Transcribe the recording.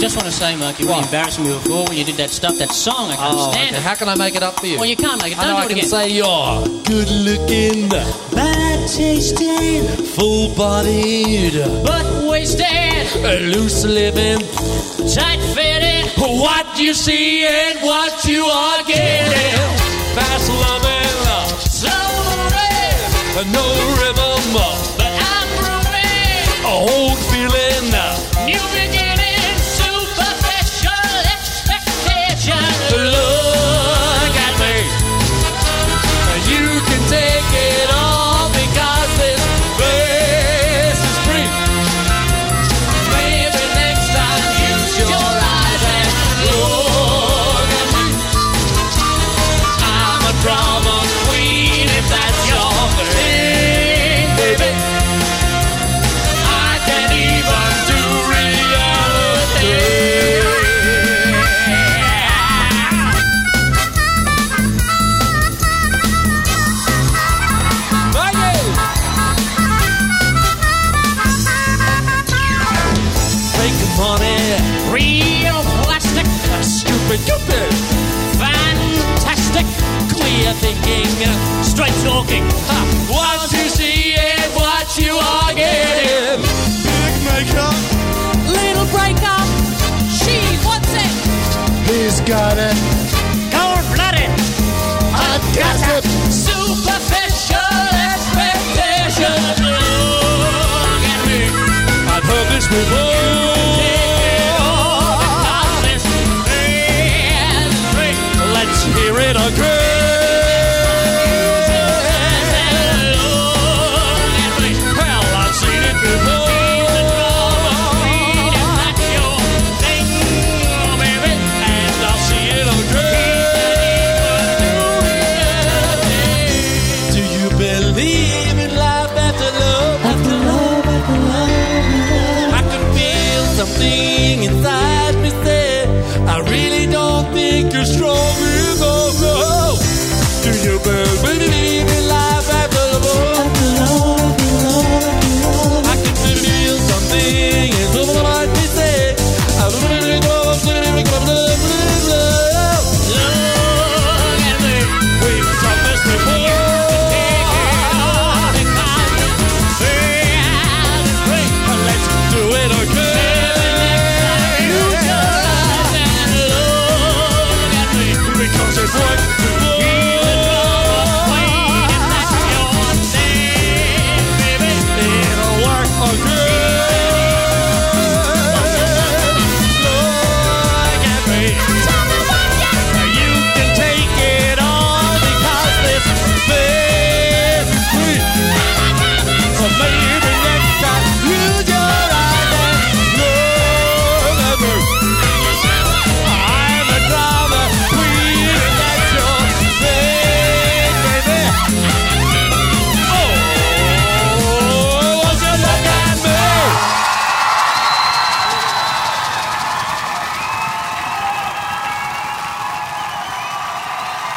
Just want to say, Mark, you really embarrassed me before when you did that stuff, that song. I can't stand it. How can I make it up for you? Well, you can't make it. I know Don't I do it can again. say you're good-looking, bad-tasting, full-bodied, But wasted, loose-living, tight-fitted. what you see and what you are getting. Fast-loving, So moving, no rhythm, but I'm grooving. old feeling, New beginning, superficial expectation. look at me. You can take it all because this place is free. Maybe next time use your eyes and look at me. I'm a drama queen if that's your thing, baby. I can even do reality. Fake money, Real plastic, stupid, fantastic, clear thinking, straight talking. Once you see it, what you are getting. Big makeup, Little breakup. She wants it. he's got it. Cold-blooded. I got it. Superficial expectations. Look at me. I've heard this before.